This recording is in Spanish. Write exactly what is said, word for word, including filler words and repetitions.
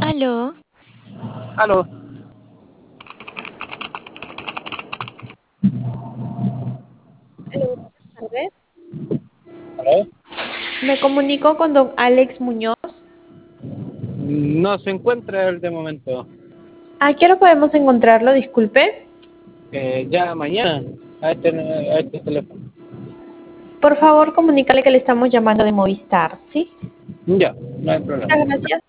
Aló, Aló. Aló, buenas tardes. ¿Aló? Me comunico con don Alex Muñoz. No se encuentra él de momento. ¿A qué hora podemos encontrarlo? Disculpe. Eh, ya mañana a este, a este teléfono. Por favor, comunícale que le estamos llamando de Movistar, ¿sí? Ya, no hay problema. Muchas gracias.